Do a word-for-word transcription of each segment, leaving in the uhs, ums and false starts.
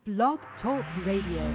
Blog Talk Radio.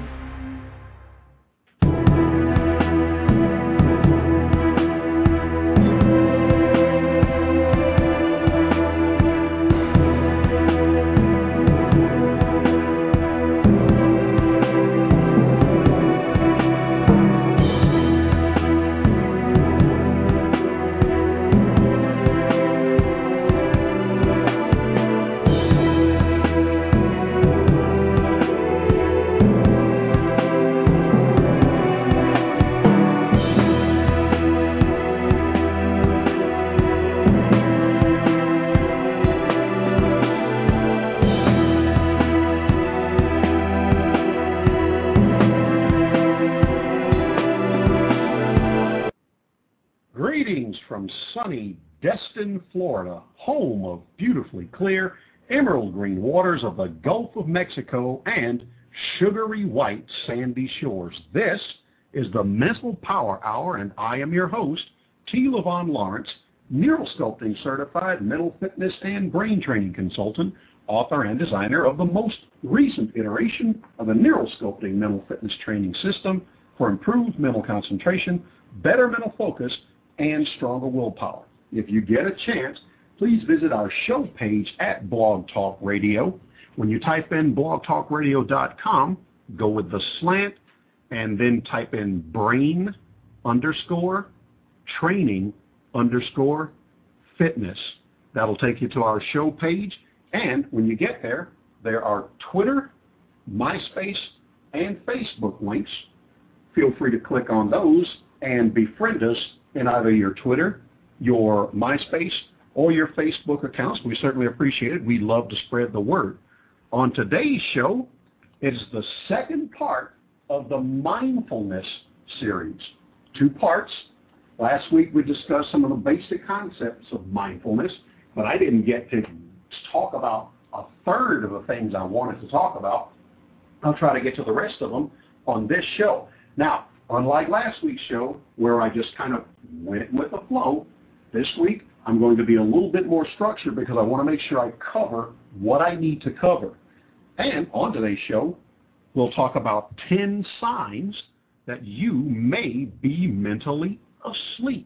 From sunny Destin, Florida, home of beautifully clear emerald green waters of the Gulf of Mexico and sugary white sandy shores. This is the Mental Power Hour, and I am your host, T. Levon Lawrence, neural sculpting certified mental fitness and brain training consultant, author and designer of the most recent iteration of the neural sculpting mental fitness training system for improved mental concentration, better mental focus, and stronger willpower. If you get a chance, please visit our show page at Blog Talk Radio. When you type in blog talk radio dot com, go with the slant, and then type in brain underscore training underscore fitness. That'll take you to our show page. And when you get there, there are Twitter, MySpace, and Facebook links. Feel free to click on those and befriend us in either your Twitter, your MySpace, or your Facebook accounts. We certainly appreciate it. We love to spread the word. On today's show, it is the second part of the mindfulness series. Two parts. Last week we discussed some of the basic concepts of mindfulness, but I didn't get to talk about a third of the things I wanted to talk about. I'll try to get to the rest of them on this show. Now, unlike last week's show, where I just kind of went with the flow, this week I'm going to be a little bit more structured because I want to make sure I cover what I need to cover. And on today's show, we'll talk about ten signs that you may be mentally asleep.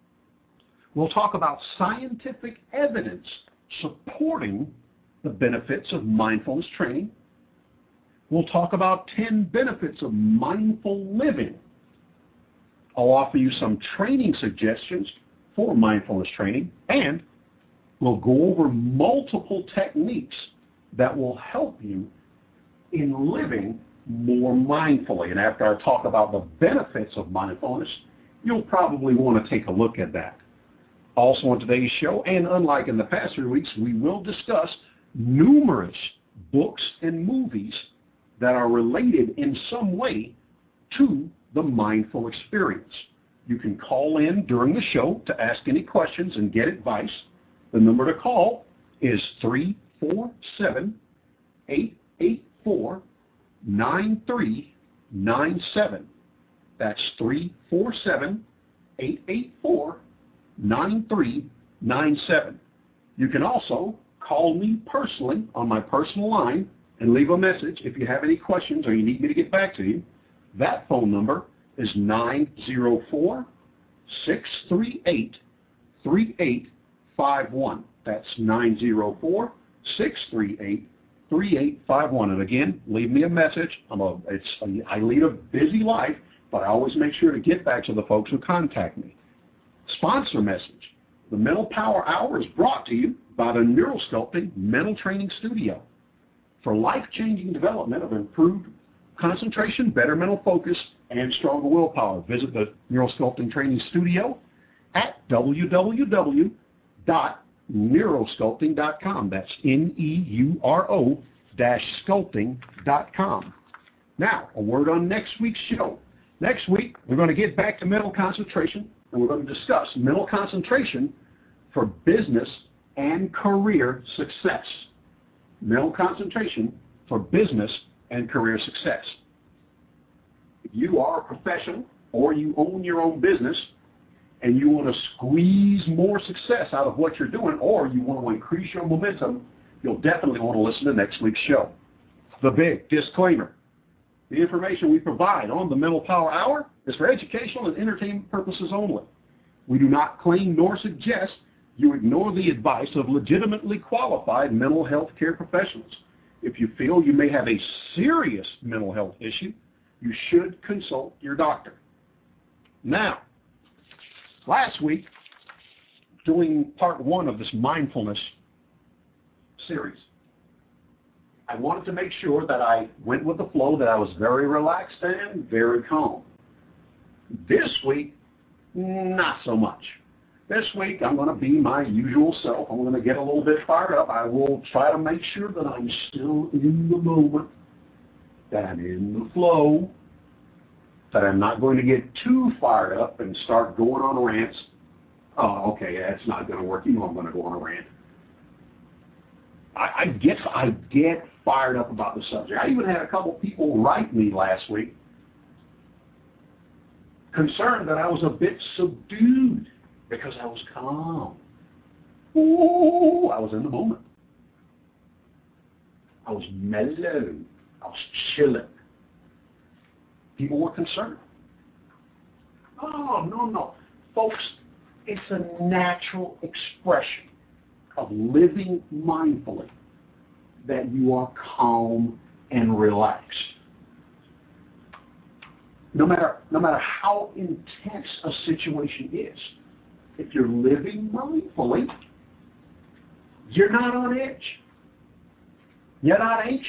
We'll talk about scientific evidence supporting the benefits of mindfulness training. We'll talk about ten benefits of mindful living. I'll offer you some training suggestions for mindfulness training, and we'll go over multiple techniques that will help you in living more mindfully. And after I talk about the benefits of mindfulness, you'll probably want to take a look at that. Also on today's show, and unlike in the past three weeks, we will discuss numerous books and movies that are related in some way to the mindful experience. You can call in during the show to ask any questions and get advice. The number to call is three four seven, eight eight four, nine three nine seven. That's three four seven, eight eight four, nine three nine seven. You can also call me personally on my personal line and leave a message if you have any questions or you need me to get back to you. That phone number is nine zero four, six three eight, three eight five one. That's nine zero four, six three eight, three eight five one. And again, leave me a message. I'm a, it's, I lead a busy life, but I always make sure to get back to the folks who contact me. Sponsor message. The Mental Power Hour is brought to you by the Neural Sculpting Mental Training Studio. For life-changing development of improved concentration, better mental focus, and stronger willpower, visit the Neural Sculpting Training Studio at w w w dot neuro sculpting dot com. That's N E U R O sculpting dot com. Now, a word on next week's show. Next week, we're going to get back to mental concentration, and we're going to discuss mental concentration for business and career success. Mental concentration for business and career success. If you are a professional or you own your own business and you want to squeeze more success out of what you're doing, or you want to increase your momentum, you'll definitely want to listen to next week's show. The big disclaimer. The information we provide on the Mental Power Hour is for educational and entertainment purposes only. We do not claim nor suggest you ignore the advice of legitimately qualified mental health care professionals. If you feel you may have a serious mental health issue, you should consult your doctor. Now, last week, doing part one of this mindfulness series, I wanted to make sure that I went with the flow, that I was very relaxed and very calm. This week, not so much. This week, I'm going to be my usual self. I'm going to get a little bit fired up. I will try to make sure that I'm still in the moment, that I'm in the flow, that I'm not going to get too fired up and start going on rants. Oh, okay, that's not going to work. You know I'm going to go on a rant. I, I get I get fired up about the subject. I even had a couple people write me last week concerned that I was a bit subdued because I was calm. Ooh, I was in the moment. I was mellow. I was chilling. People were concerned. Oh, no, no. Folks, it's a natural expression of living mindfully that you are calm and relaxed. No matter, no matter how intense a situation is, if you're living mindfully, you're not on edge. You're not anxious.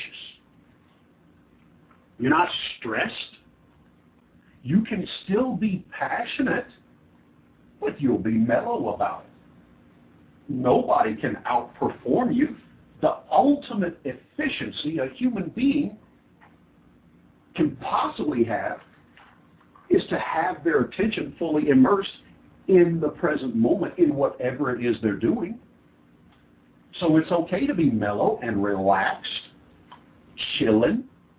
You're not stressed. You can still be passionate, but you'll be mellow about it. Nobody can outperform you. The ultimate efficiency a human being can possibly have is to have their attention fully immersed in the present moment, in whatever it is they're doing. So it's okay to be mellow and relaxed, chilling,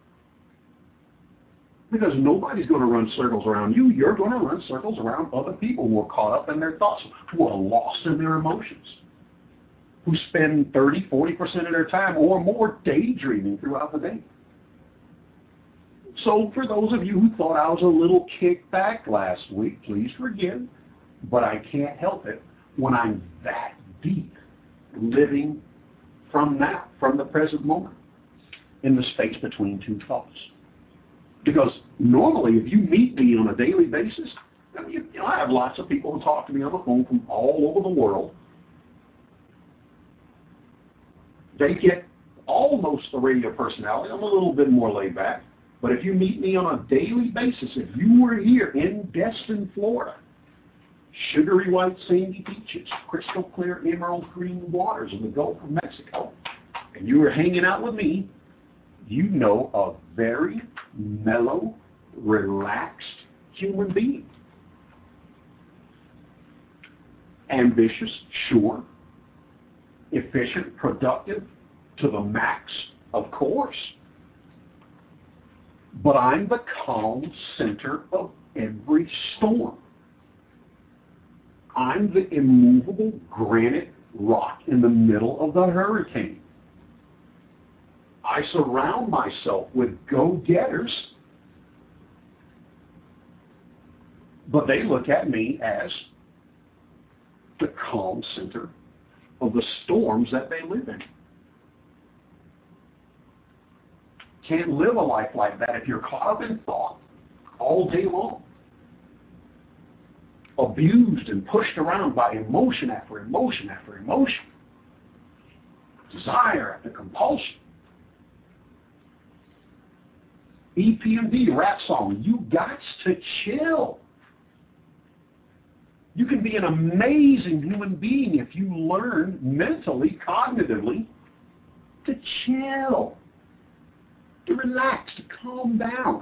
because nobody's going to run circles around you. You're going to run circles around other people who are caught up in their thoughts, who are lost in their emotions, who spend thirty, forty percent of their time or more daydreaming throughout the day. So for those of you who thought I was a little kicked back last week, please forgive, but I can't help it when I'm that deep, living from now, from the present moment, in the space between two thoughts. Because normally, if you meet me on a daily basis, I mean, you know, I have lots of people who talk to me on the phone from all over the world. They get almost the radio personality. I'm a little bit more laid back. But if you meet me on a daily basis, if you were here in Destin, Florida, sugary white sandy beaches, crystal clear emerald green waters of the Gulf of Mexico, and you were hanging out with me, you know a very mellow, relaxed human being. Ambitious, sure. Efficient, productive, to the max, of course. But I'm the calm center of every storm. I'm the immovable granite rock in the middle of the hurricane. I surround myself with go-getters, but they look at me as the calm center of the storms that they live in. Can't live a life like that if you're caught up in thought all day long, abused and pushed around by emotion after emotion after emotion, desire after compulsion. E P M D rap song, you got to chill. You can be an amazing human being if you learn mentally, cognitively, to chill, to relax, to calm down,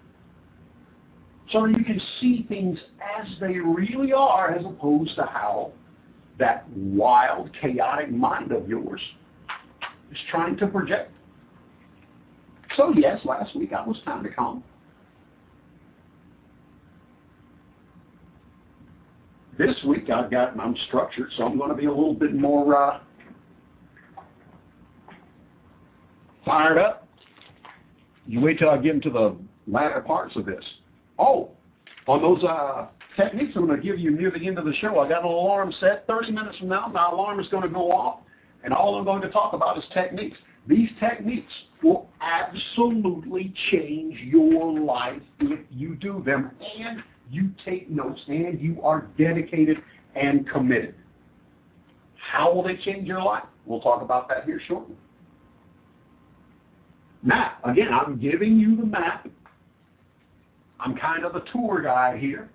so you can see things as they really are, as opposed to how that wild, chaotic mind of yours is trying to project. So yes, last week I was kind of calm. This week I've got, I'm structured, so I'm going to be a little bit more uh, fired up, You wait till I get into the latter parts of this. Oh, on those uh, techniques I'm going to give you near the end of the show, I got an alarm set. thirty minutes from now, my alarm is going to go off, and all I'm going to talk about is techniques. These techniques will absolutely change your life if you do them, and you take notes, and you are dedicated and committed. How will they change your life? We'll talk about that here shortly. Now, again, I'm giving you the map. I'm kind of a tour guide here.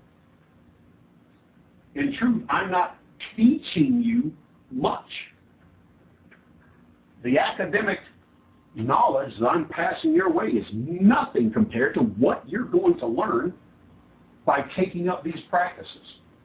In truth, I'm not teaching you much. The academic knowledge that I'm passing your way is nothing compared to what you're going to learn by taking up these practices.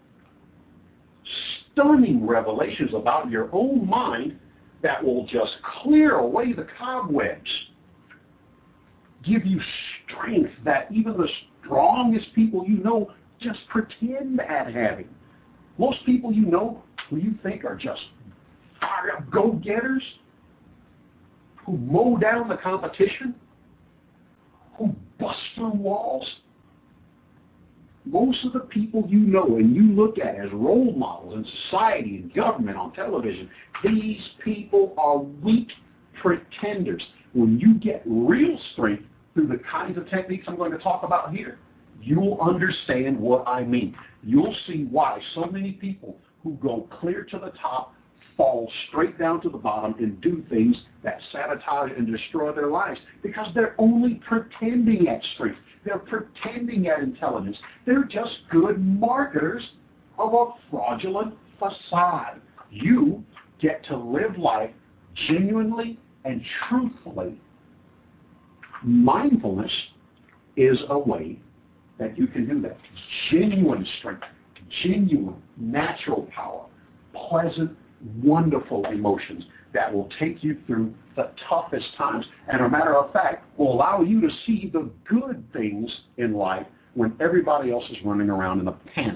Stunning revelations about your own mind that will just clear away the cobwebs, give you strength that even the strongest people you know just pretend at having. Most people you know who you think are just fired-up go-getters, who mow down the competition, who bust through walls, most of the people you know and you look at as role models in society and government on television, these people are weak pretenders. When you get real strength through the kinds of techniques I'm going to talk about here, you'll understand what I mean. You'll see why so many people who go clear to the top fall straight down to the bottom and do things that sabotage and destroy their lives because they're only pretending at strength. They're pretending at intelligence. They're just good marketers of a fraudulent facade. You get to live life genuinely and truthfully. Mindfulness is a way that you can do that. Genuine strength, genuine natural power, pleasant, wonderful emotions that will take you through the toughest times, and as a matter of fact, will allow you to see the good things in life when everybody else is running around in a panic.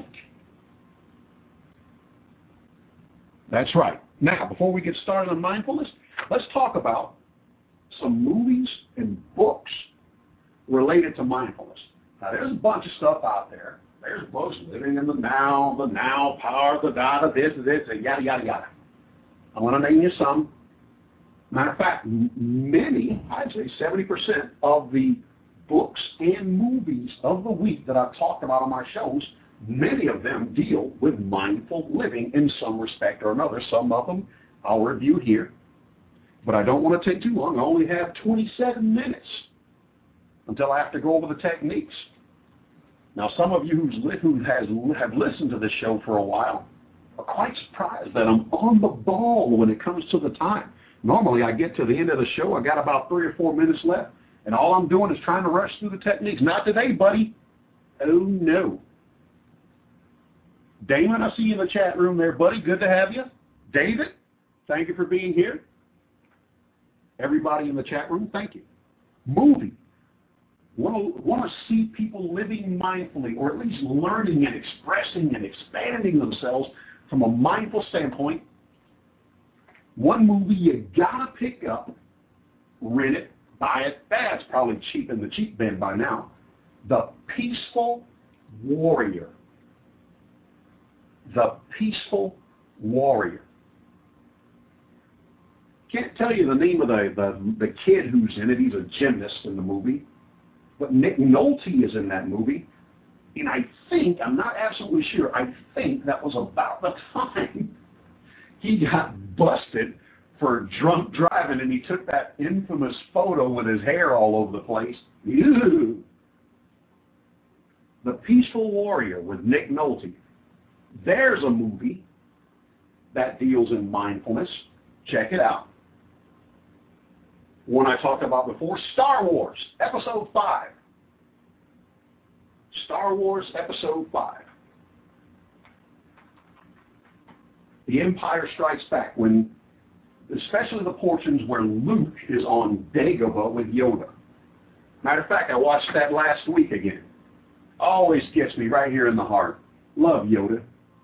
That's right. Now, before we get started on mindfulness, let's talk about some movies and books related to mindfulness. Now, there's a bunch of stuff out there. There's books, Living in the Now, The Now, Power, the Data, this, this, yada, yada, yada. I want to name you some. Matter of fact, many, I'd say seventy percent of the books and movies of the week that I've talked about on my shows, many of them deal with mindful living in some respect or another. Some of them I'll review here. But I don't want to take too long. I only have twenty-seven minutes until I have to go over the techniques. Now, some of you who's, who has, have listened to this show for a while are quite surprised that I'm on the ball when it comes to the time. Normally, I get to the end of the show, I got about three or four minutes left, and all I'm doing is trying to rush through the techniques. Not today, buddy. Oh, no. Damon, I see you in the chat room there, buddy. Good to have you. David, thank you for being here. Everybody in the chat room, thank you. Movie. Want to, want to see people living mindfully, or at least learning and expressing and expanding themselves from a mindful standpoint. One movie you gotta pick up, rent it, buy it. That's probably cheap in the cheap bin by now. The Peaceful Warrior. The Peaceful Warrior. Can't tell you the name of the, the, the kid who's in it. He's a gymnast in the movie. But Nick Nolte is in that movie. And I think, I'm not absolutely sure, I think that was about the time he got busted for drunk driving, and he took that infamous photo with his hair all over the place. Ew. The Peaceful Warrior with Nick Nolte. There's a movie that deals in mindfulness. Check it out. One I talked about before, Star Wars, Episode five. Star Wars, Episode five. The Empire Strikes Back, when, especially the portions where Luke is on Dagobah with Yoda. Matter of fact, I watched that last week again. Always gets me right here in the heart. Love Yoda.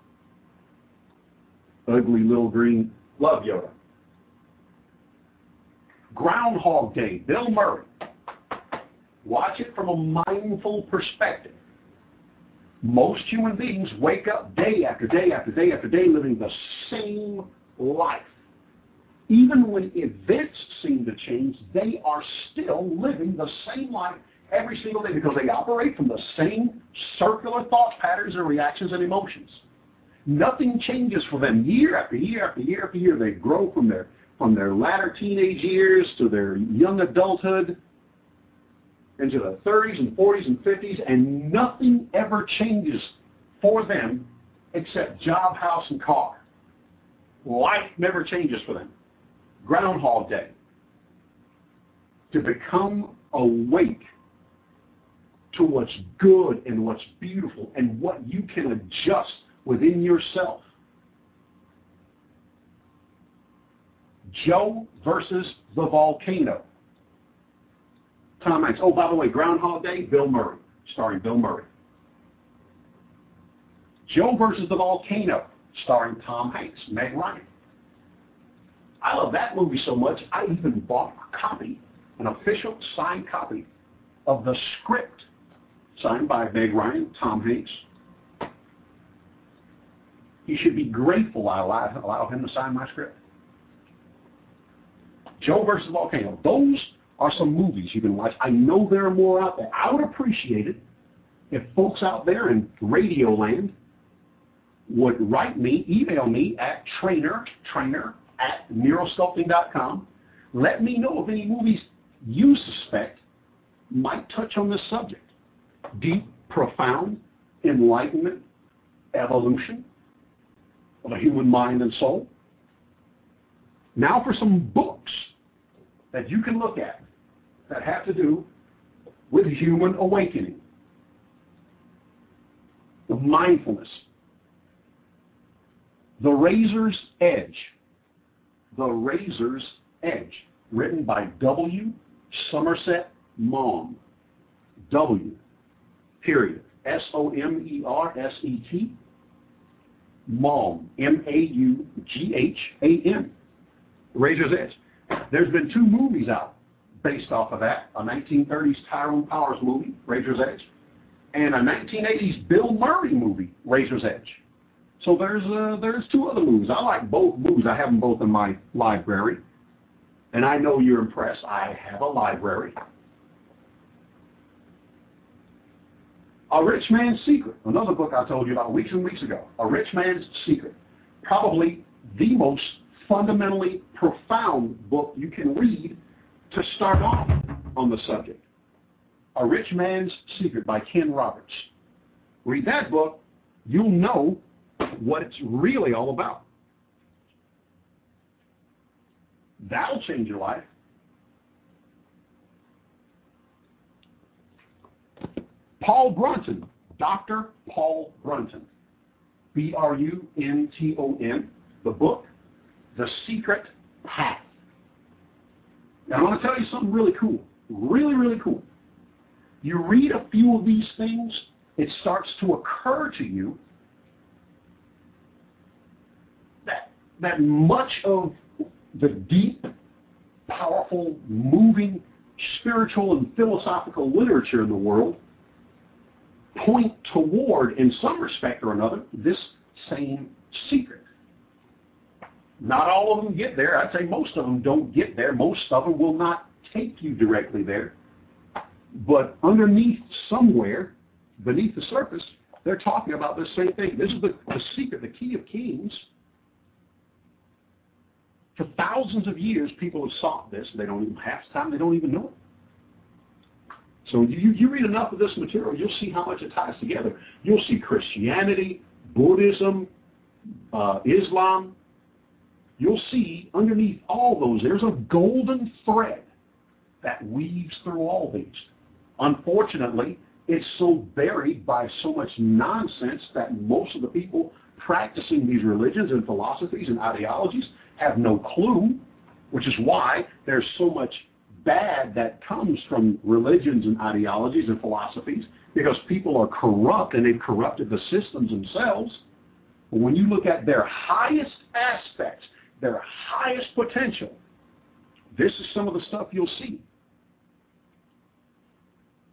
Ugly little green. Love Yoda. Groundhog Day, Bill Murray. Watch it from a mindful perspective. Most human beings wake up day after day after day after day living the same life. Even when events seem to change, they are still living the same life every single day because they operate from the same circular thought patterns and reactions and emotions. Nothing changes for them year after year after year after year. They grow from their from their latter teenage years to their young adulthood into the thirties and forties and fifties, and nothing ever changes for them except job, house, and car. Life never changes for them. Groundhog Day. To become awake to what's good and what's beautiful and what you can adjust within yourself. Joe versus the volcano. Tom Hanks. Oh, by the way, Groundhog Day, Bill Murray, starring Bill Murray. Joe versus the volcano, starring Tom Hanks, Meg Ryan. I love that movie so much, I even bought a copy, an official signed copy of the script, signed by Meg Ryan, Tom Hanks. He should be grateful I allowed, allowed him to sign my script. Joe versus Volcano. Those are some movies you can watch. I know there are more out there. I would appreciate it if folks out there in radio land would write me, email me at trainer, trainer at neurosculpting dot com. Let me know of any movies you suspect might touch on this subject. Deep, profound enlightenment, evolution of the human mind and soul. Now for some books that you can look at that have to do with human awakening, of mindfulness. The Razor's Edge. The Razor's Edge, written by W. Somerset Maugham. W. Period. S O M E R S E T. Maugham. M A U G H A M. Razor's Edge. There's been two movies out based off of that. A nineteen thirties Tyrone Powers movie, Razor's Edge, and a nineteen eighties Bill Murray movie, Razor's Edge. So there's uh, there's two other movies. I like both movies. I have them both in my library. And I know you're impressed. I have a library. A Rich Man's Secret, another book I told you about weeks and weeks ago. A Rich Man's Secret. Probably the most fundamentally profound book you can read to start off on the subject. A Rich Man's Secret by Ken Roberts. Read that book, you'll know what it's really all about. That'll change your life. Paul Brunton, Doctor Paul Brunton, B R U N T O N, the book, The Secret Path. Now, I want to tell you something really cool, really, really cool. You read a few of these things, it starts to occur to you that, that much of the deep, powerful, moving, spiritual, and philosophical literature in the world point toward, in some respect or another, this same secret. Not all of them get there. I'd say most of them don't get there. Most of them will not take you directly there. But underneath, somewhere, beneath the surface, they're talking about this same thing. This is the, the secret, the key of kings. For thousands of years, people have sought this. They don't even, half the time, they don't even know it. So you, you read enough of this material, you'll see how much it ties together. You'll see Christianity, Buddhism, uh, Islam. You'll see underneath all those, there's a golden thread that weaves through all these. Unfortunately, it's so buried by so much nonsense that most of the people practicing these religions and philosophies and ideologies have no clue, which is why there's so much bad that comes from religions and ideologies and philosophies, because people are corrupt and they've corrupted the systems themselves. But when you look at their highest aspects, their highest potential, this is some of the stuff you'll see.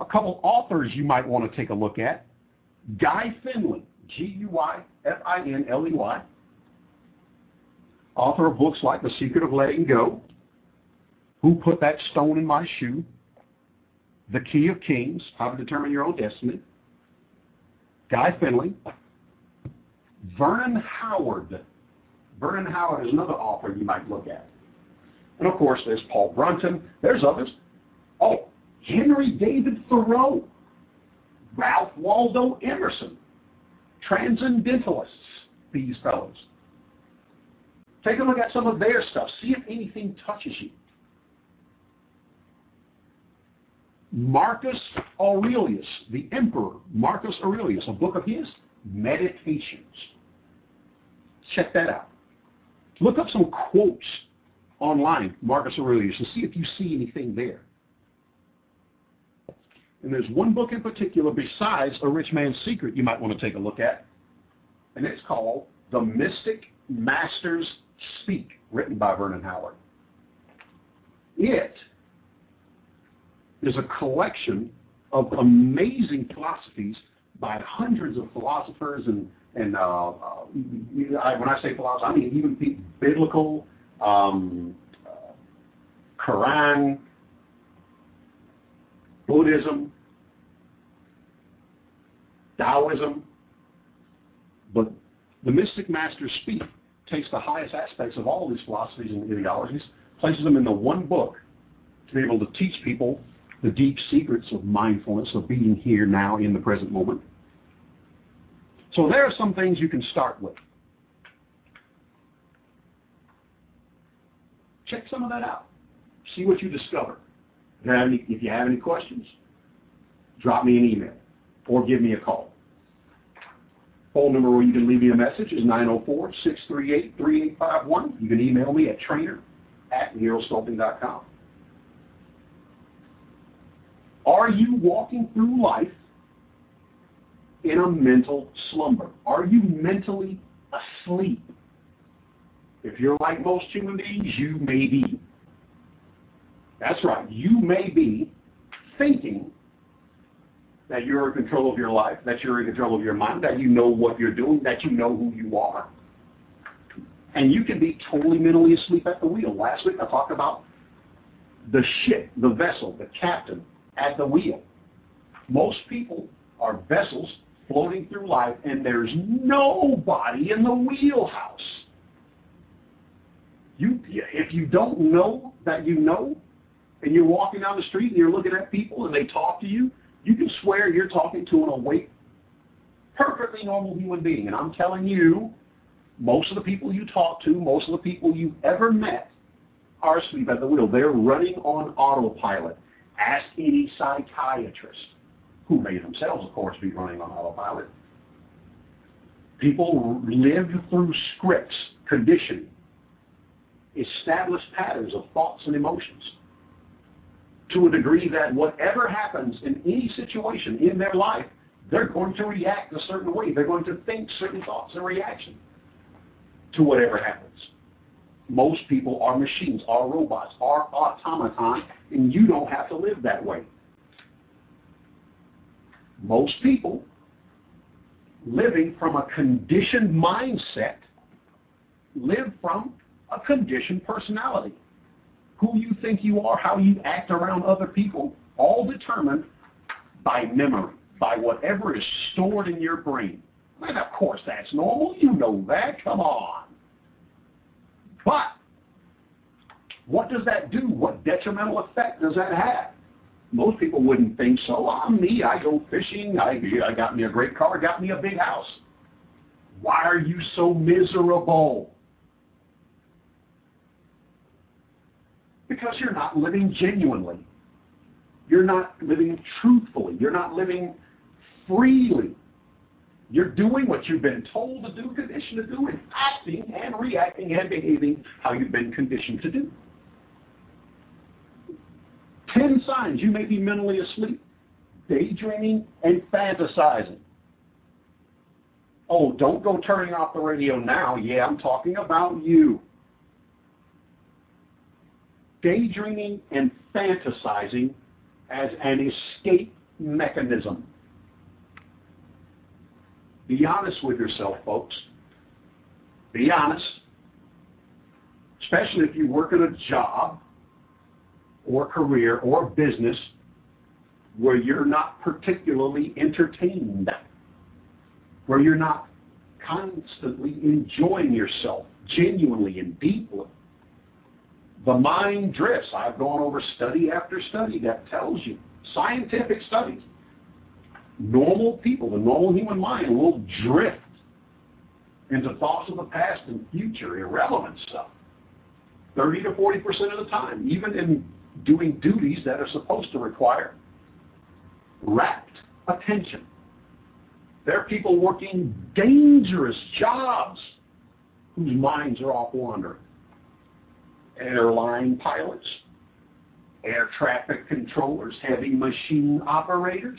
couple authors you might want to take a look at. Guy Finley, G U Y F I N L E Y, author of books like The Secret of Letting Go, Who Put That Stone in My Shoe, The Key of Kings, How to Determine Your Own Destiny. Guy Finley. Vernon Howard. Vernon Howard is another author you might look at. And of course, there's Paul Brunton. There's others. Oh, Henry David Thoreau. Ralph Waldo Emerson. Transcendentalists, these fellows. Take a look at some of their stuff. See if anything touches you. Marcus Aurelius, the Emperor, Marcus Aurelius, a book of his, Meditations. Check that out. Look up some quotes online, Marcus Aurelius, and see if you see anything there. And there's one book in particular besides A Rich Man's Secret you might want to take a look at, and it's called The Mystic Masters Speak, written by Vernon Howard. It is a collection of amazing philosophies by hundreds of philosophers and, and uh, uh, when I say philosophy, I mean even biblical, um, uh, Quran, Buddhism, Taoism. But the Mystic Masters Speak takes the highest aspects of all these philosophies and ideologies, places them in the one book to be able to teach people the deep secrets of mindfulness, of being here now in the present moment. So there are some things you can start with. Check some of that out. See what you discover. If you have any questions, drop me an email or give me a call. Phone number where you can leave me a message is nine oh four, six three eight, three eight five one. You can email me at trainer at nero sculpting dot com. Are you walking through life in a mental slumber? Are you mentally asleep? If you're like most human beings, you may be. That's right. You may be thinking that you're in control of your life, that you're in control of your mind, that you know what you're doing, that you know who you are. And you can be totally mentally asleep at the wheel. Last week I talked about the ship, the vessel, the captain at the wheel. Most people are vessels floating through life, and there's nobody in the wheelhouse. You, if you don't know that you know, and you're walking down the street and you're looking at people and they talk to you, you can swear you're talking to an awake, perfectly normal human being. And I'm telling you, most of the people you talk to, most of the people you've ever met are asleep at the wheel. They're running on autopilot. Ask any psychiatrist, who may themselves, of course, be running on autopilot. People live through scripts, conditioning, established patterns of thoughts and emotions, to a degree that whatever happens in any situation in their life, they're going to react a certain way. They're going to think certain thoughts in reaction to whatever happens. Most people are machines, are robots, are automatons, and you don't have to live that way. Most people living from a conditioned mindset live from a conditioned personality. Who you think you are, how you act around other people, all determined by memory, by whatever is stored in your brain. And of course that's normal, you know that, come on. But what does that do? What detrimental effect does that have? Most people wouldn't think so. I'm me, I go fishing, I, I got me a great car, got me a big house. Why are you so miserable? Because you're not living genuinely. You're not living truthfully. You're not living freely. You're doing what you've been told to do, conditioned to do, and acting and reacting and behaving how you've been conditioned to do. Ten signs you may be mentally asleep. Daydreaming and fantasizing. Oh, don't go turning off the radio now. Yeah, I'm talking about you. Daydreaming and fantasizing as an escape mechanism. Be honest with yourself, folks. Be honest. Especially if you work in a job or career or business where you're not particularly entertained, where you're not constantly enjoying yourself genuinely and deeply. The mind drifts. I've gone over study after study that tells you, scientific studies, normal people, the normal human mind will drift into thoughts of the past and future, irrelevant stuff, thirty to forty percent of the time, even in doing duties that are supposed to require rapt attention. There are people working dangerous jobs whose minds are off wandering. Airline pilots, air traffic controllers, heavy machine operators.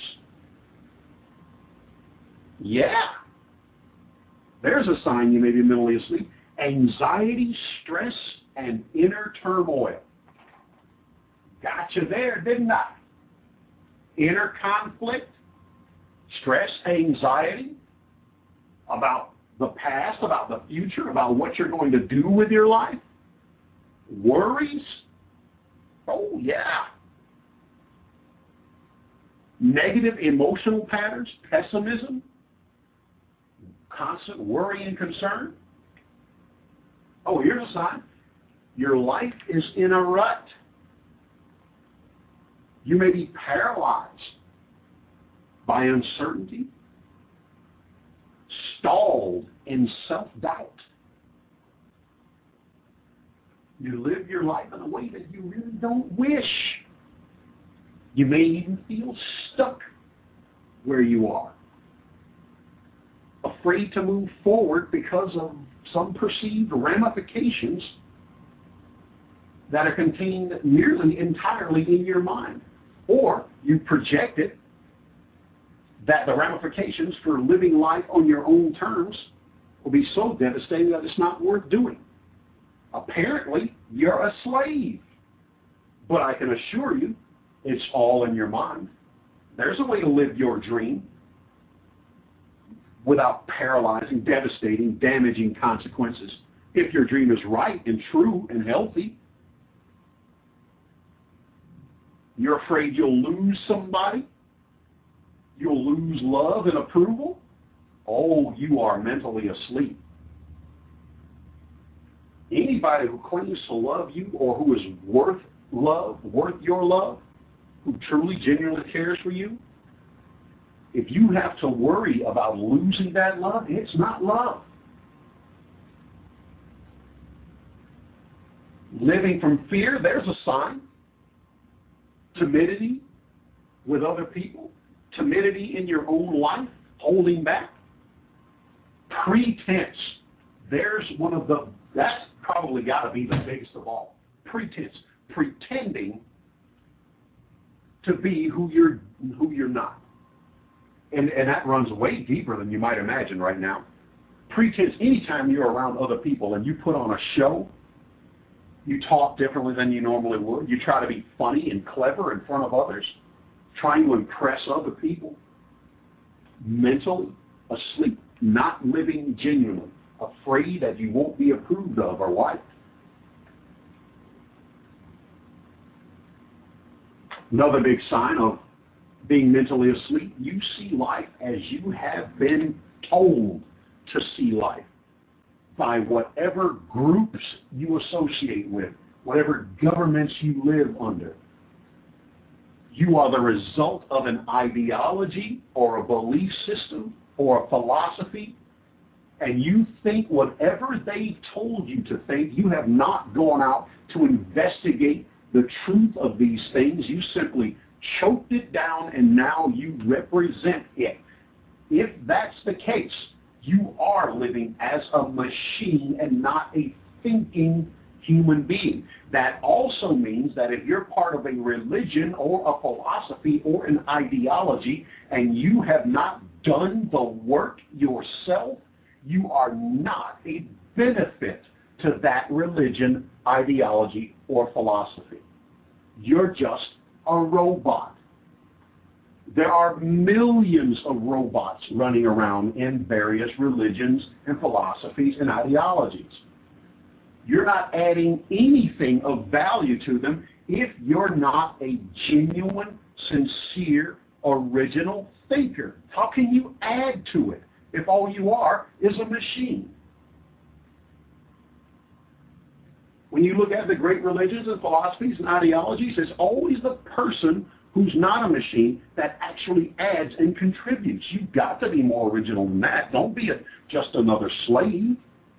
Yeah. There's a sign you may be mentally asleep. Anxiety, stress, and inner turmoil. Got you there, didn't I? Inner conflict, stress, anxiety about the past, about the future, about what you're going to do with your life. Worries. Oh, yeah. Negative emotional patterns, pessimism, constant worry and concern. Oh, here's a sign. Your life is in a rut. You may be paralyzed by uncertainty, stalled in self-doubt. You live your life in a way that you really don't wish. You may even feel stuck where you are, afraid to move forward because of some perceived ramifications that are contained nearly entirely in your mind. Or you project it that the ramifications for living life on your own terms will be so devastating that it's not worth doing. Apparently, you're a slave. But I can assure you, it's all in your mind. There's a way to live your dream without paralyzing, devastating, damaging consequences. If your dream is right and true and healthy, you're afraid you'll lose somebody? You'll lose love and approval? Oh, you are mentally asleep. Anybody who claims to love you or who is worth love, worth your love, who truly, genuinely cares for you, if you have to worry about losing that love, it's not love. Living from fear, there's a sign. Timidity with other people, timidity in your own life, holding back. Pretense, there's one of the, that's probably got to be the biggest of all. Pretense, pretending to be who you're who you're not. And, and that runs way deeper than you might imagine right now. Pretense, anytime you're around other people and you put on a show, you talk differently than you normally would. You try to be funny and clever in front of others, trying to impress other people. Mentally asleep, not living genuinely, afraid that you won't be approved of or liked. Another big sign of being mentally asleep, you see life as you have been told to see life by whatever groups you associate with, whatever governments you live under. You are the result of an ideology or a belief system or a philosophy, and you think whatever they told you to think. You have not gone out to investigate the truth of these things. You simply choked it down, and now you represent it. If that's the case, you are living as a machine and not a thinking human being. That also means that if you're part of a religion or a philosophy or an ideology and you have not done the work yourself, you are not a benefit to that religion, ideology, or philosophy. You're just a robot There are millions of robots running around in various religions and philosophies and ideologies. You're not adding anything of value to them if you're not a genuine, sincere, original thinker. How can you add to it if all you are is a machine? When you look at the great religions and philosophies and ideologies, it's always the person who's not a machine that actually adds and contributes. You've got to be more original than that. Don't be a, just another slave.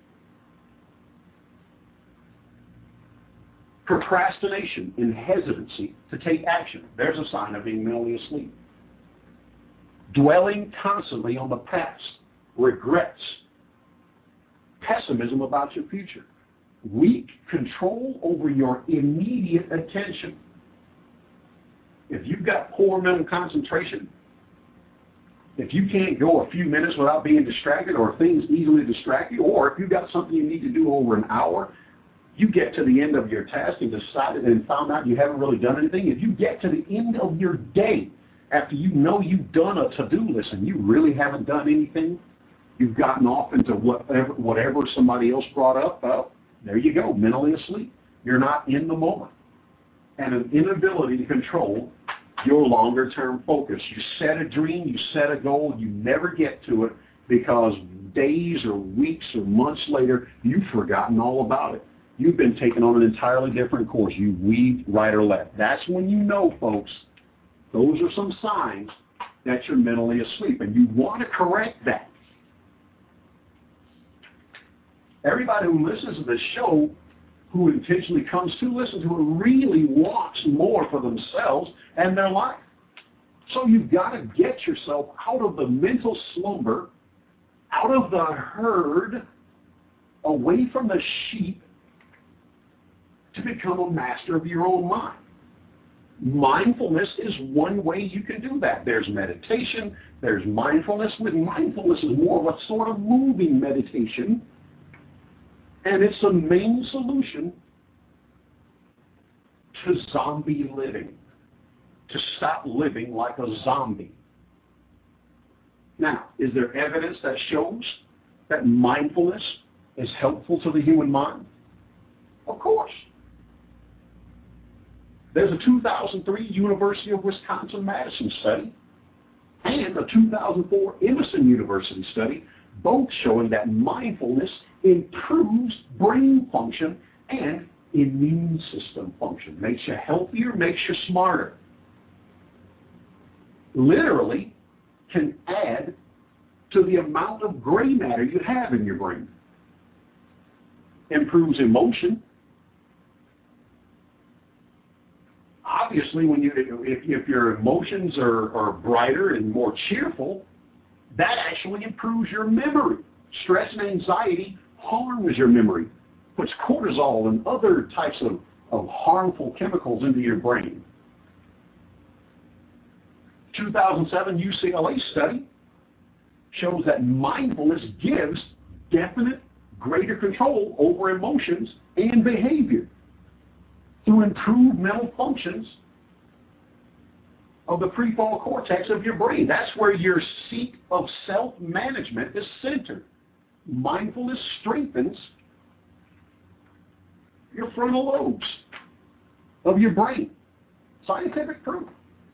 Procrastination and hesitancy to take action. There's a sign of being mentally asleep. Dwelling constantly on the past. Regrets. Pessimism about your future. Weak control over your immediate attention. If you've got poor mental concentration, if you can't go a few minutes without being distracted, or things easily distract you, or if you've got something you need to do over an hour, you get to the end of your task and decided and found out you haven't really done anything. If you get to the end of your day after you know you've done a to-do list and you really haven't done anything, you've gotten off into whatever, whatever somebody else brought up, well, there you go, mentally asleep. You're not in the moment. And an inability to control your longer-term focus. You set a dream, you set a goal, you never get to it because days or weeks or months later, you've forgotten all about it. You've been taking on an entirely different course. You weaved right or left. That's when you know, folks, those are some signs that you're mentally asleep, and you want to correct that. Everybody who listens to this show, who intentionally comes to listen to it, really wants more for themselves and their life. So you've got to get yourself out of the mental slumber, out of the herd, away from the sheep, to become a master of your own mind. Mindfulness is one way you can do that. There's meditation, there's mindfulness. Mindfulness is more of a sort of moving meditation, and it's the main solution to zombie living, to stop living like a zombie. Now, is there evidence that shows that mindfulness is helpful to the human mind? Of course. There's a two thousand three University of Wisconsin-Madison study and a two thousand four Emerson University study, both showing that mindfulness improves brain function and immune system function. Makes you healthier, makes you smarter. Literally can add to the amount of gray matter you have in your brain. Improves emotion. Obviously, when you, if, if your emotions are, are brighter and more cheerful, that actually improves your memory. Stress and anxiety harms your memory, puts cortisol and other types of, of harmful chemicals into your brain. two thousand seven U C L A study shows that mindfulness gives definite greater control over emotions and behavior through improved mental functions of the prefrontal cortex of your brain. That's where your seat of self-management is centered. Mindfulness strengthens your frontal lobes of your brain. Scientific proof.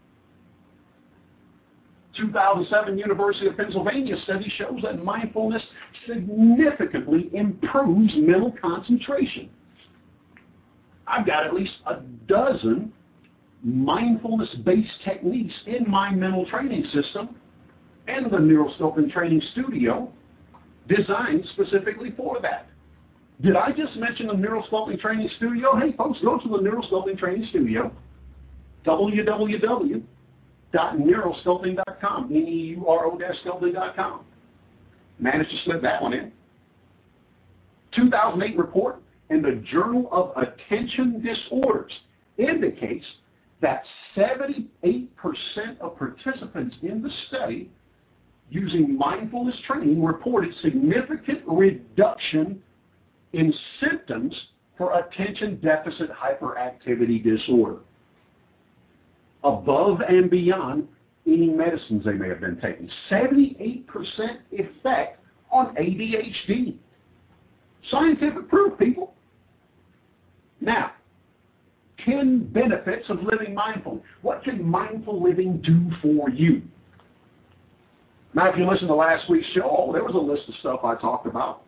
two thousand seven University of Pennsylvania study shows that mindfulness significantly improves mental concentration. I've got at least a dozen mindfulness-based techniques in my mental training system and the Neurosculpting Training Studio designed specifically for that. Did I just mention the Neurosculpting Training Studio? Hey, folks, go to the Neurosculpting Training Studio, w w w dot neurosculpting dot com, N E U R O sculpting dot com. Managed to slip that one in. two thousand eight report in the Journal of Attention Disorders indicates that seventy-eight percent of participants in the study using mindfulness training reported significant reduction in symptoms for attention deficit hyperactivity disorder. Above and beyond any medicines they may have been taking. seventy-eight percent effect on A D H D. Scientific proof, people. Now, ten benefits of living mindfully. What can mindful living do for you? Now, if you listen to last week's show, oh, there was a list of stuff I talked about.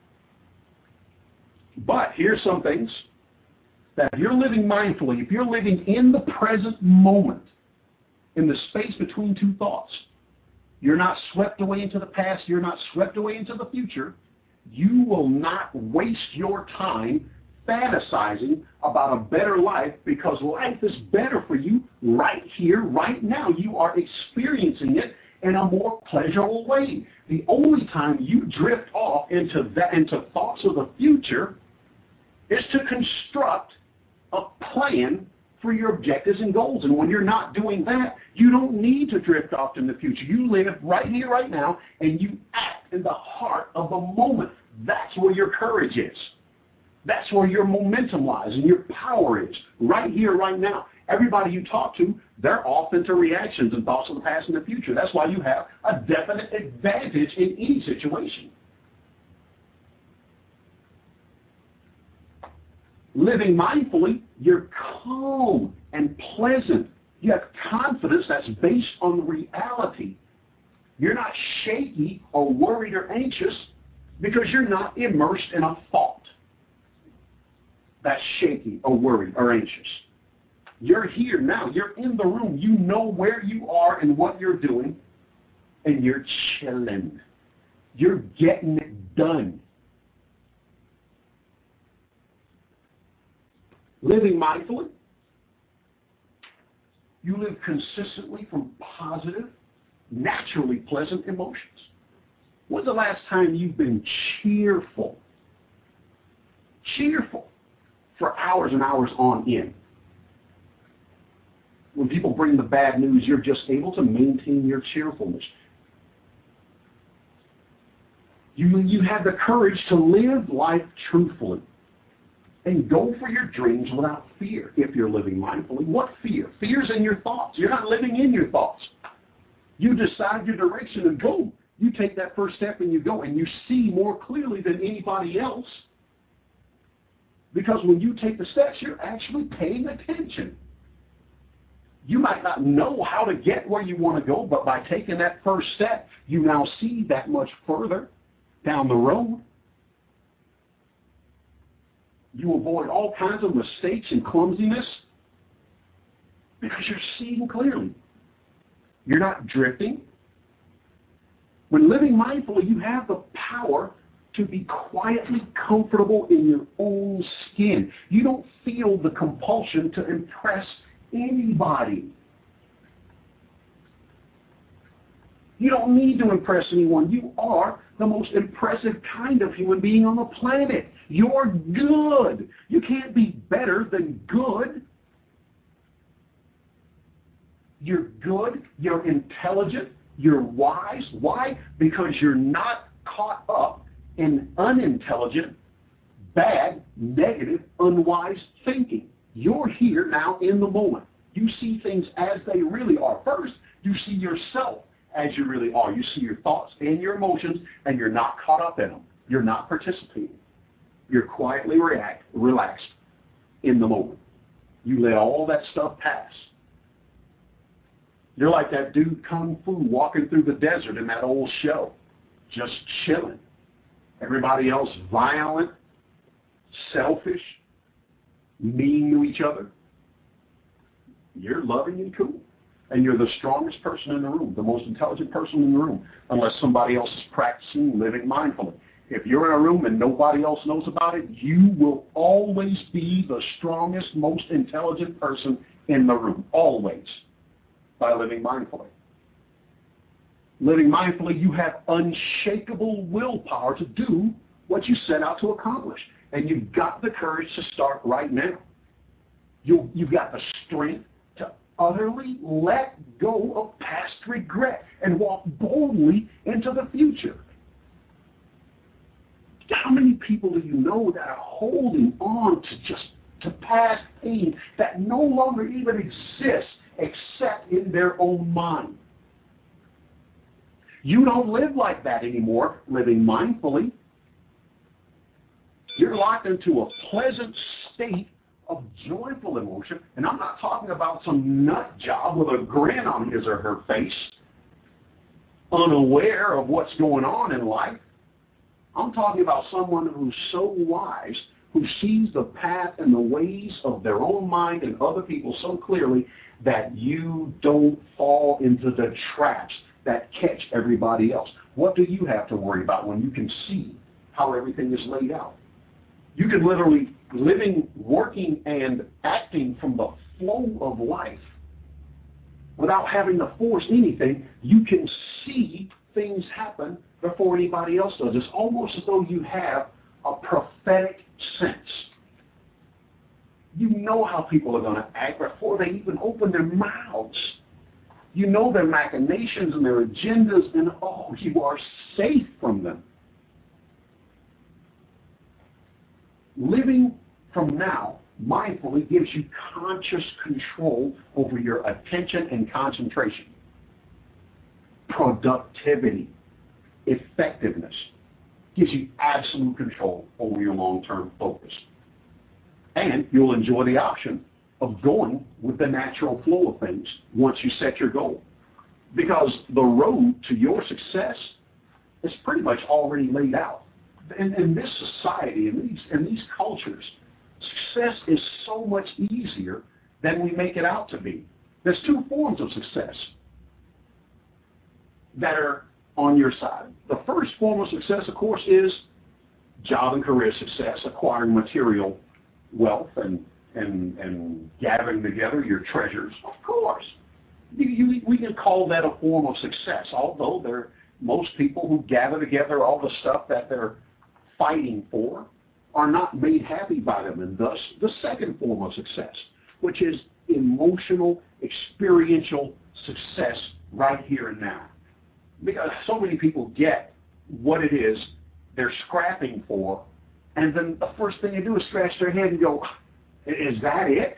But here's some things that if you're living mindfully, if you're living in the present moment, in the space between two thoughts, you're not swept away into the past, you're not swept away into the future, you will not waste your time fantasizing about a better life, because life is better for you right here, right now. You are experiencing it in a more pleasurable way. The only time you drift off into that, into thoughts of the future, is to construct a plan for your objectives and goals. And when you're not doing that, you don't need to drift off in the future. You live right here, right now, and you act in the heart of the moment. That's where your courage is. That's where your momentum lies and your power is, right here, right now. Everybody you talk to, they're off into reactions and thoughts of the past and the future. That's why you have a definite advantage in any situation. Living mindfully, you're calm and pleasant. You have confidence that's based on reality. You're not shaky or worried or anxious because you're not immersed in a thought that's shaky or worried or anxious. You're here now. You're in the room. You know where you are and what you're doing, and you're chilling. You're getting it done. Living mindfully, you live consistently from positive, naturally pleasant emotions. When's the last time you've been cheerful? Cheerful for hours and hours on end. When people bring the bad news, you're just able to maintain your cheerfulness. You, you have the courage to live life truthfully and go for your dreams without fear if you're living mindfully. What fear? Fear's in your thoughts. You're not living in your thoughts. You decide your direction and go. You take that first step and you go, and you see more clearly than anybody else. Because when you take the steps, you're actually paying attention. You might not know how to get where you want to go, but by taking that first step, you now see that much further down the road. You avoid all kinds of mistakes and clumsiness because you're seeing clearly. You're not drifting. When living mindfully, you have the power to be quietly comfortable in your own skin. You don't feel the compulsion to impress anybody. You don't need to impress anyone. You are the most impressive kind of human being on the planet. You're good. You can't be better than good. You're good. You're intelligent. You're wise. Why? Because you're not caught up in unintelligent, bad, negative, unwise thinking. You're here now in the moment. You see things as they really are. First, you see yourself as you really are. You see your thoughts and your emotions, and you're not caught up in them. You're not participating. You're quietly react, relaxed in the moment. You let all that stuff pass. You're like that dude Kung Fu walking through the desert in that old show, just chilling. Everybody else violent, selfish, mean to each other. You're loving and cool. And you're the strongest person in the room, the most intelligent person in the room, unless somebody else is practicing living mindfully. If you're in a room and nobody else knows about it, you will always be the strongest, most intelligent person in the room, always, by living mindfully. Living mindfully, you have unshakable willpower to do what you set out to accomplish. And you've got the courage to start right now. You, you've got the strength to utterly let go of past regret and walk boldly into the future. How many people do you know that are holding on to just to past pain that no longer even exists except in their own mind? You don't live like that anymore, living mindfully. You're locked into a pleasant state of joyful emotion. And I'm not talking about some nut job with a grin on his or her face, unaware of what's going on in life. I'm talking about someone who's so wise, who sees the path and the ways of their own mind and other people so clearly that you don't fall into the traps that catch everybody else. What do you have to worry about when you can see how everything is laid out? You can literally, living, working, and acting from the flow of life without having to force anything, you can see things happen before anybody else does. It's almost as though you have a prophetic sense. You know how people are going to act before they even open their mouths. You know their machinations and their agendas, and oh, you are safe from them. Living from now mindfully gives you conscious control over your attention and concentration, productivity, effectiveness. Gives you absolute control over your long-term focus. And you'll enjoy the option of going with the natural flow of things once you set your goal. Because the road to your success is pretty much already laid out. In, in this society, in these, in these cultures, success is so much easier than we make it out to be. There's two forms of success that are on your side. The first form of success, of course, is job and career success, acquiring material wealth and and, and gathering together your treasures. Of course. You, you, we can call that a form of success, although there, most people who gather together all the stuff that they're fighting for are not made happy by them. And thus, the second form of success, which is emotional, experiential success right here and now. Because so many people get what it is they're scrapping for, and then the first thing they do is scratch their head and go, is that it?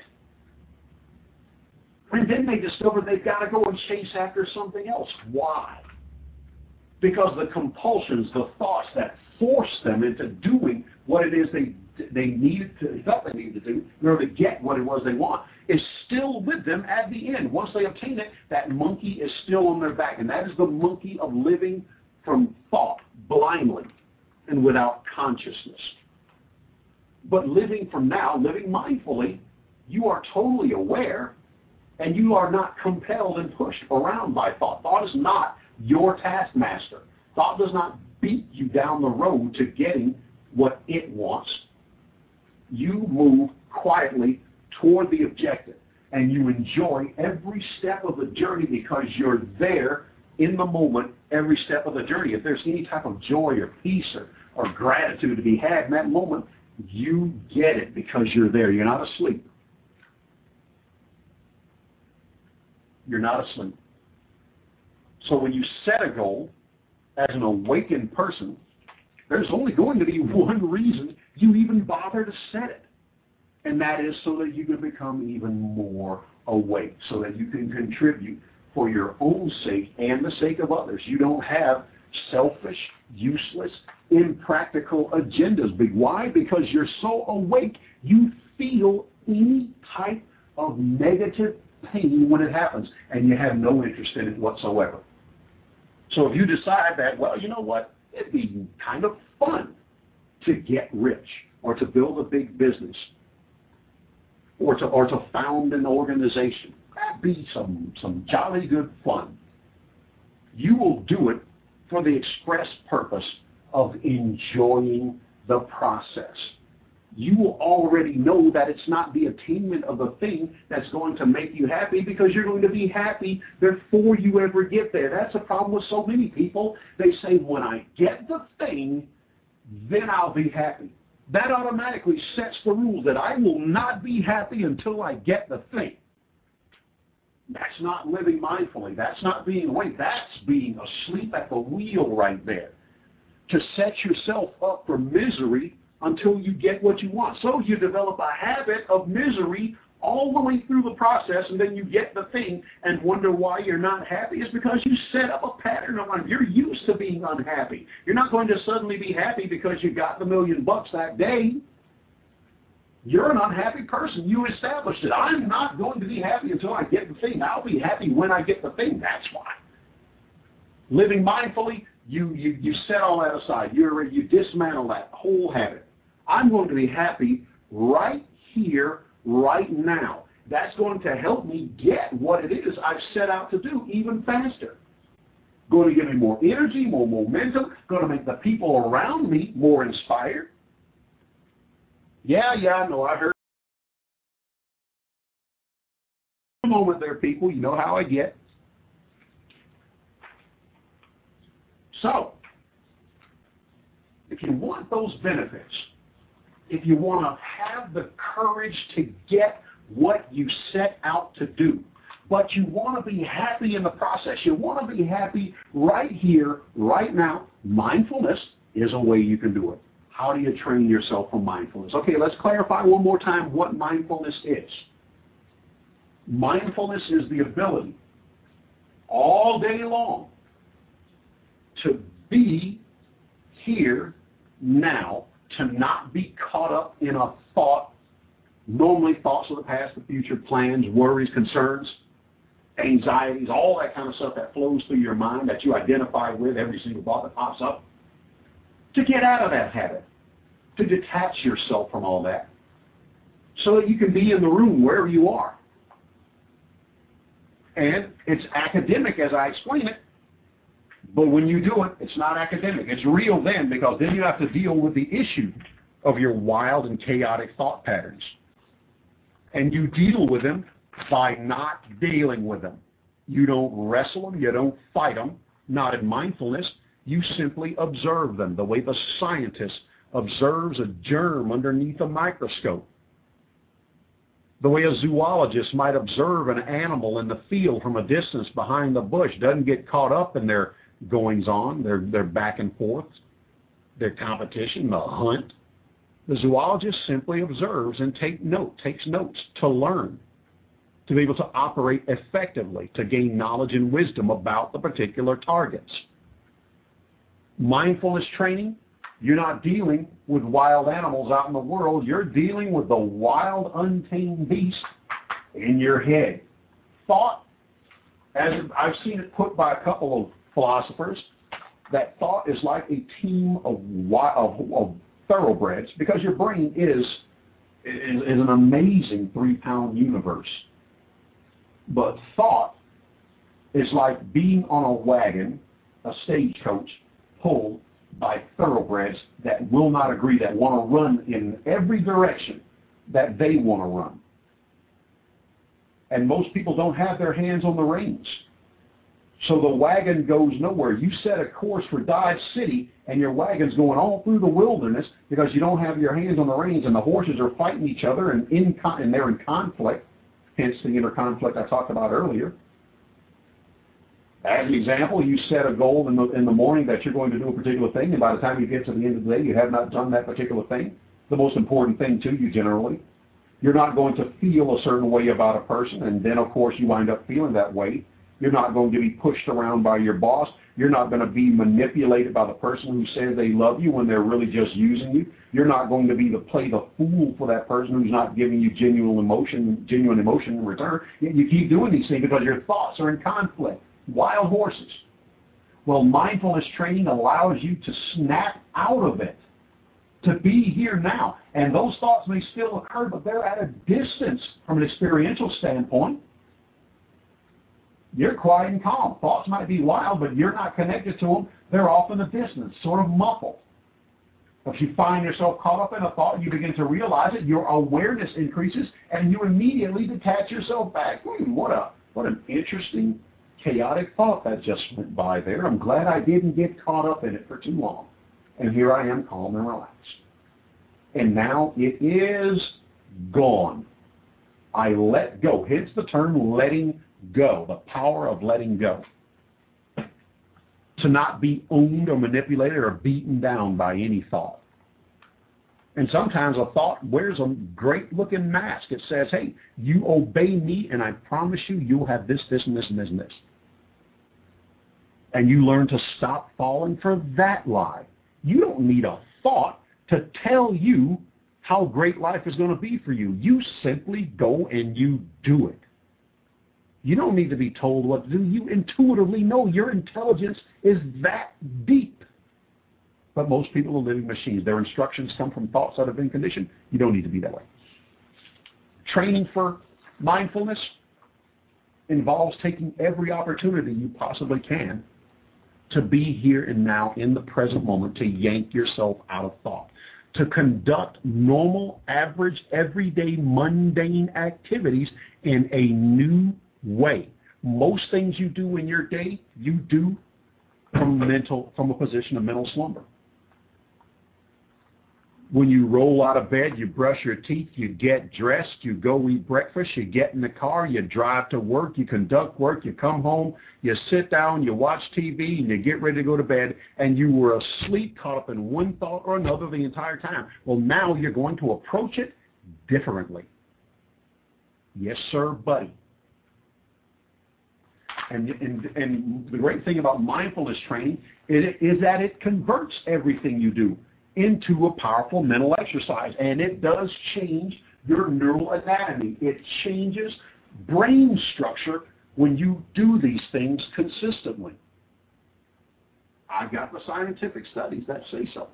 And then they discover they've got to go and chase after something else. Why? Because the compulsions, the thoughts that force them into doing what it is they they needed to, felt they needed to do in order to get what it was they want, is still with them at the end. Once they obtain it, that monkey is still on their back. And that is the monkey of living from thought, blindly, and without consciousness. But living from now, living mindfully, you are totally aware, and you are not compelled and pushed around by thought. Thought is not your taskmaster. Thought does not beat you down the road to getting what it wants. You move quietly toward the objective, and you enjoy every step of the journey because you're there in the moment every step of the journey. If there's any type of joy or peace or, or gratitude to be had in that moment, you get it because you're there. You're not asleep. You're not asleep. So when you set a goal as an awakened person, there's only going to be one reason you even bother to set it. And that is so that you can become even more awake, so that you can contribute for your own sake and the sake of others. You don't have selfish, useless, impractical agendas. Why? Because you're so awake, you feel any type of negative pain when it happens, and you have no interest in it whatsoever. So if you decide that, well, you know what, it'd be kind of fun to get rich, or to build a big business, or to or to found an organization, that'd be some, some jolly good fun. You will do it for the express purpose of enjoying the process. You will already know that it's not the attainment of the thing that's going to make you happy, because you're going to be happy before you ever get there. That's a problem with so many people. They say, when I get the thing, then I'll be happy. That automatically sets the rule that I will not be happy until I get the thing. That's not living mindfully. That's not being awake. That's being asleep at the wheel right there. To set yourself up for misery until you get what you want. So you develop a habit of misery all the way through the process, and then you get the thing and wonder why you're not happy, is because you set up a pattern of life. You're used to being unhappy. You're not going to suddenly be happy because you got the million bucks that day. You're an unhappy person. You established it. I'm not going to be happy until I get the thing. I'll be happy when I get the thing. That's why. Living mindfully, you, you, you set all that aside. You're, you dismantle that whole habit. I'm going to be happy right here, right now. That's going to help me get what it is I've set out to do even faster. Going to give me more energy, more momentum, going to make the people around me more inspired. Yeah, yeah, I know, I heard. A moment there, people, you know how I get. So, if you want those benefits, if you want to have the courage to get what you set out to do, but you want to be happy in the process, you want to be happy right here, right now, mindfulness is a way you can do it. How do you train yourself for mindfulness? Okay, let's clarify one more time what mindfulness is. Mindfulness is the ability all day long to be here now, to not be caught up in a thought, normally thoughts of the past, the future, plans, worries, concerns, anxieties, all that kind of stuff that flows through your mind that you identify with every single thought that pops up. To get out of that habit, to detach yourself from all that, so that you can be in the room wherever you are. And it's academic as I explain it, but when you do it, it's not academic. It's real then, because then you have to deal with the issue of your wild and chaotic thought patterns. And you deal with them by not dealing with them. You don't wrestle them. You don't fight them. Not in mindfulness. You simply observe them the way the scientist observes a germ underneath a microscope. The way a zoologist might observe an animal in the field from a distance behind the bush, doesn't get caught up in their goings-on, their, their back and forth, their competition, the hunt. The zoologist simply observes and take note, takes notes to learn, to be able to operate effectively, to gain knowledge and wisdom about the particular targets. Mindfulness training, you're not dealing with wild animals out in the world. You're dealing with the wild, untamed beast in your head. Thought, as I've seen it put by a couple of philosophers, that thought is like a team of, of, of thoroughbreds, because your brain is, is, is an amazing three-pound universe. But thought is like being on a wagon, a stagecoach, pulled by thoroughbreds that will not agree, that want to run in every direction that they want to run. And most people don't have their hands on the reins. So the wagon goes nowhere. You set a course for Dodge City, and your wagon's going all through the wilderness because you don't have your hands on the reins, and the horses are fighting each other, and, in con- and they're in conflict, hence the inner conflict I talked about earlier. As an example, you set a goal in the, in the morning that you're going to do a particular thing, and by the time you get to the end of the day, you have not done that particular thing, the most important thing to you generally. You're not going to feel a certain way about a person, and then, of course, you wind up feeling that way. You're not going to be pushed around by your boss. You're not going to be manipulated by the person who says they love you when they're really just using you. You're not going to be the play the fool for that person who's not giving you genuine emotion, genuine emotion in return. You keep doing these things because your thoughts are in conflict. Wild horses. Well, mindfulness training allows you to snap out of it, to be here now. And those thoughts may still occur, but they're at a distance from an experiential standpoint. You're quiet and calm. Thoughts might be wild, but you're not connected to them. They're off in the distance, sort of muffled. If you find yourself caught up in a thought, you begin to realize it, your awareness increases, and you immediately detach yourself back. Hmm, what a what an interesting, chaotic thought that just went by there. I'm glad I didn't get caught up in it for too long. And here I am, calm and relaxed. And now it is gone. I let go. Hence the term letting go, the power of letting go. To not be owned or manipulated or beaten down by any thought. And sometimes a thought wears a great-looking mask. It says, hey, you obey me, and I promise you, you'll have this, this, and this, and this, and this. And you learn to stop falling for that lie. You don't need a thought to tell you how great life is going to be for you. You simply go and you do it. You don't need to be told what to do. You intuitively know. Your intelligence is that deep. But most people are living machines. Their instructions come from thoughts that have been conditioned. You don't need to be that way. Training for mindfulness involves taking every opportunity you possibly can to be here and now in the present moment, to yank yourself out of thought, to conduct normal, average, everyday, mundane activities in a new way. Most things you do in your day, you do from mental, from a position of mental slumber. When you roll out of bed, you brush your teeth, you get dressed, you go eat breakfast, you get in the car, you drive to work, you conduct work, you come home, you sit down, you watch T V, and you get ready to go to bed, and you were asleep, caught up in one thought or another the entire time. Well, now you're going to approach it differently. Yes, sir, buddy. And, and, and the great thing about mindfulness training is, is that it converts everything you do into a powerful mental exercise, and it does change your neural anatomy. It changes brain structure when you do these things consistently. I've got the scientific studies that say so.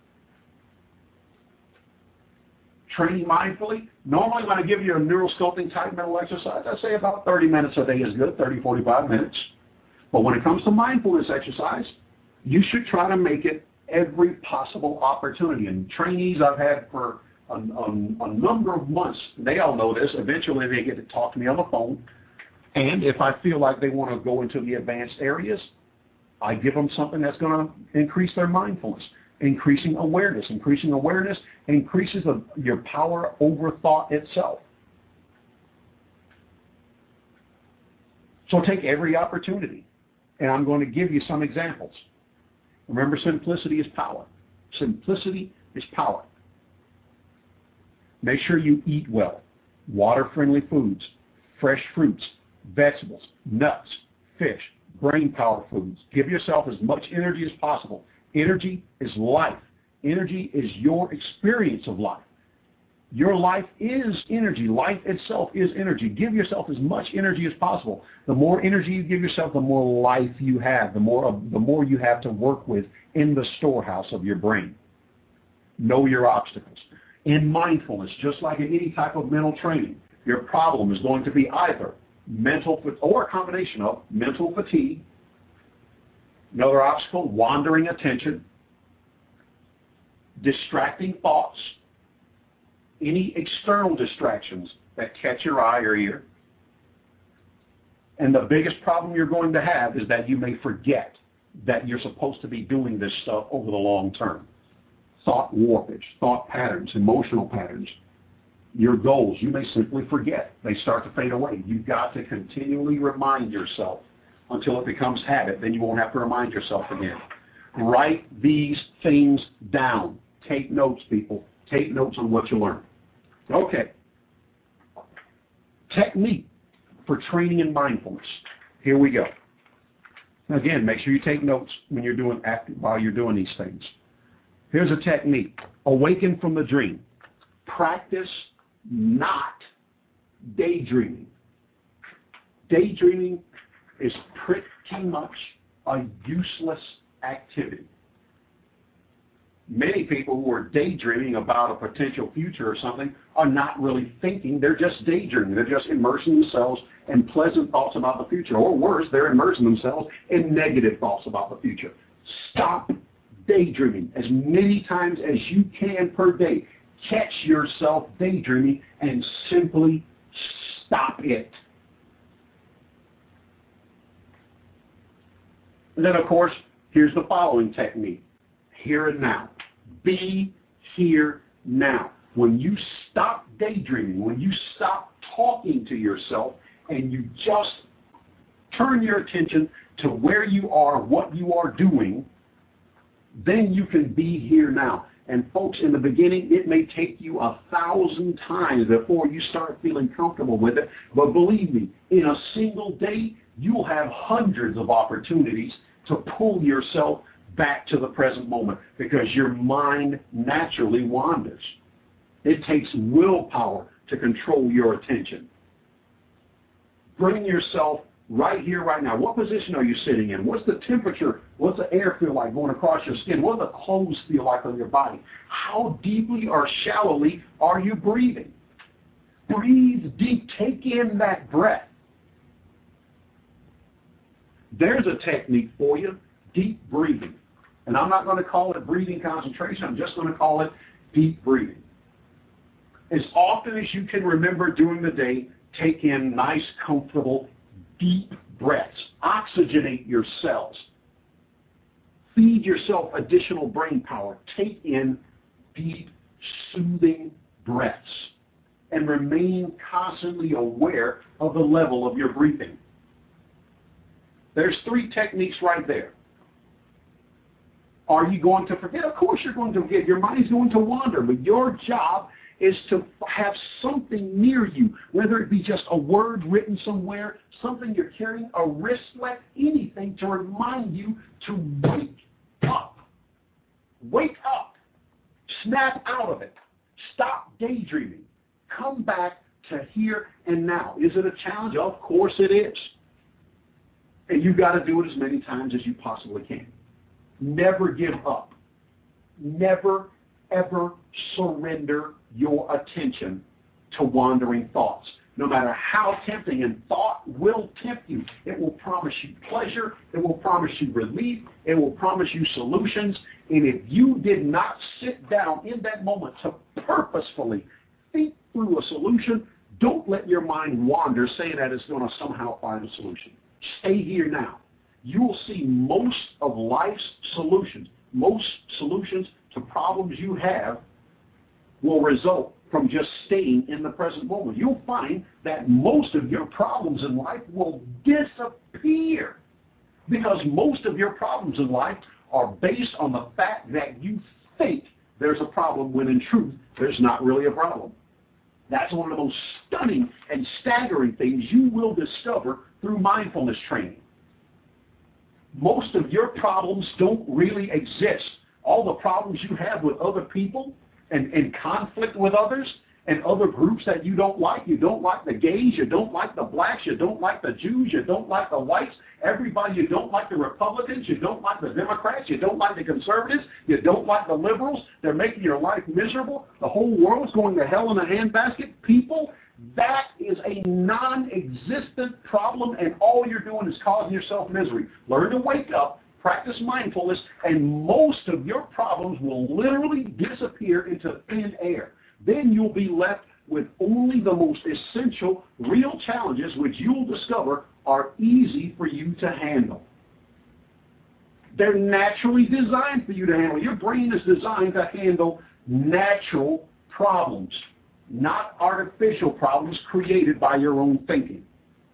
Training mindfully, normally when I give you a neural sculpting type mental exercise, I say about thirty minutes a day is good, thirty, forty-five minutes. But when it comes to mindfulness exercise, you should try to make it every possible opportunity. And trainees I've had for a, a, a number of months, they all know this. Eventually they get to talk to me on the phone. And if I feel like they want to go into the advanced areas, I give them something that's going to increase their mindfulness. Increasing awareness. Increasing awareness increases the, your power over thought itself. So take every opportunity. And I'm going to give you some examples. Remember, simplicity is power. Simplicity is power. Make sure you eat well. Water-friendly foods, fresh fruits, vegetables, nuts, fish, brain power foods. Give yourself as much energy as possible. Energy is life. Energy is your experience of life. Your life is energy. Life itself is energy. Give yourself as much energy as possible. The more energy you give yourself, the more life you have, the more, the more you have to work with in the storehouse of your brain. Know your obstacles. In mindfulness, just like in any type of mental training, your problem is going to be either mental, or a combination of mental fatigue, another obstacle, wandering attention, distracting thoughts, any external distractions that catch your eye or ear. And the biggest problem you're going to have is that you may forget that you're supposed to be doing this stuff over the long term. Thought warpage, thought patterns, emotional patterns, your goals, you may simply forget. They start to fade away. You've got to continually remind yourself until it becomes habit. Then you won't have to remind yourself again. Write these things down. Take notes, people. Take notes on what you learn. Okay. Technique for training in mindfulness. Here we go. Again, make sure you take notes when you're doing while you're doing these things. Here's a technique. Awaken from the dream. Practice not daydreaming. Daydreaming is pretty much a useless activity. Many people who are daydreaming about a potential future or something are not really thinking. They're just daydreaming. They're just immersing themselves in pleasant thoughts about the future. Or worse, they're immersing themselves in negative thoughts about the future. Stop daydreaming as many times as you can per day. Catch yourself daydreaming and simply stop it. And then, of course, here's the following technique. Here and now. Be here now. When you stop daydreaming, when you stop talking to yourself, and you just turn your attention to where you are, what you are doing, then you can be here now. And folks, in the beginning, it may take you a thousand times before you start feeling comfortable with it. But believe me, in a single day, you'll have hundreds of opportunities to pull yourself back to the present moment because your mind naturally wanders. It takes willpower to control your attention. Bring yourself right here, right now. What position are you sitting in? What's the temperature? What's the air feel like going across your skin? What do the clothes feel like on your body? How deeply or shallowly are you breathing? Breathe deep. Take in that breath. There's a technique for you, deep breathing. And I'm not going to call it breathing concentration. I'm just going to call it deep breathing. As often as you can remember during the day, take in nice, comfortable, deep breaths. Oxygenate your cells. Feed yourself additional brain power. Take in deep, soothing breaths. And remain constantly aware of the level of your breathing. There's three techniques right there. Are you going to forget? Of course you're going to forget. Your mind's going to wander, but your job is to have something near you, whether it be just a word written somewhere, something you're carrying, a wristlet, anything to remind you to wake up. Wake up. Snap out of it. Stop daydreaming. Come back to here and now. Is it a challenge? Of course it is. And you've got to do it as many times as you possibly can. Never give up. Never, ever surrender your attention to wandering thoughts. No matter how tempting, and thought will tempt you. It will promise you pleasure. It will promise you relief. It will promise you solutions. And if you did not sit down in that moment to purposefully think through a solution, don't let your mind wander saying that it's going to somehow find a solution. Stay here now. You will see most of life's solutions, most solutions to problems you have will result from just staying in the present moment. You'll find that most of your problems in life will disappear because most of your problems in life are based on the fact that you think there's a problem when in truth there's not really a problem. That's one of the most stunning and staggering things you will discover through mindfulness training. Most of your problems don't really exist. All the problems you have with other people and, and conflict with others and other groups that you don't like. You don't like the gays, you don't like the blacks, you don't like the Jews, you don't like the whites, everybody. You don't like the Republicans, you don't like the Democrats, you don't like the conservatives, you don't like the liberals. They're making your life miserable. The whole world's going to hell in a handbasket. People, that is a non-existent problem, and all you're doing is causing yourself misery. Learn to wake up, practice mindfulness, and most of your problems will literally disappear into thin air. Then you'll be left with only the most essential, real challenges, which you'll discover are easy for you to handle. They're naturally designed for you to handle. Your brain is designed to handle natural problems, not artificial problems created by your own thinking.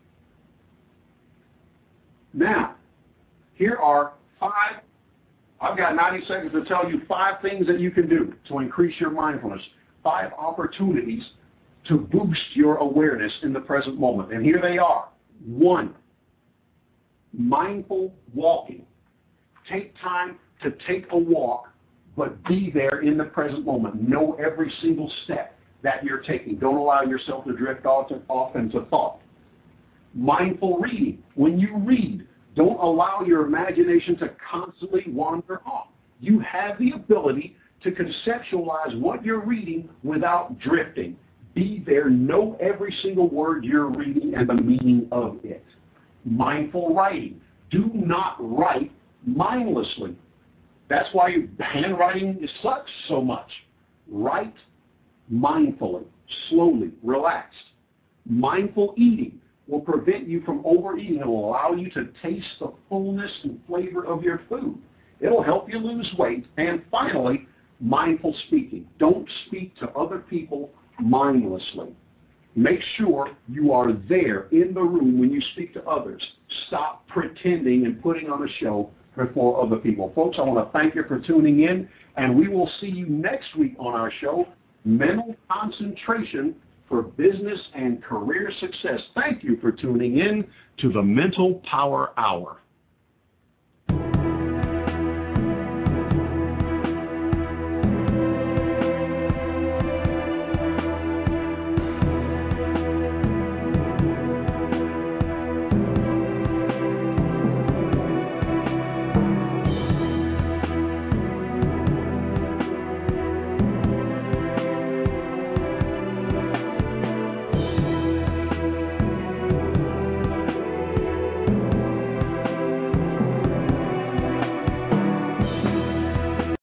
Now, here are five, I've got ninety seconds to tell you five things that you can do to increase your mindfulness, five opportunities to boost your awareness in the present moment. And here they are. One, mindful walking. Take time to take a walk, but be there in the present moment. Know every single step that you're taking. Don't allow yourself to drift off, to, off into thought. Mindful reading. When you read, don't allow your imagination to constantly wander off. You have the ability to conceptualize what you're reading without drifting. Be there. Know every single word you're reading and the meaning of it. Mindful writing. Do not write mindlessly. That's why your handwriting sucks so much. Write mindfully, slowly, relaxed. Mindful eating will prevent you from overeating. It will allow you to taste the fullness and flavor of your food. It will help you lose weight. And finally, mindful speaking. Don't speak to other people mindlessly. Make sure you are there in the room when you speak to others. Stop pretending and putting on a show, before other people. Folks, I want to thank you for tuning in, and we will see you next week on our show, Mental Concentration for Business and Career Success. Thank you for tuning in to the Mental Power Hour.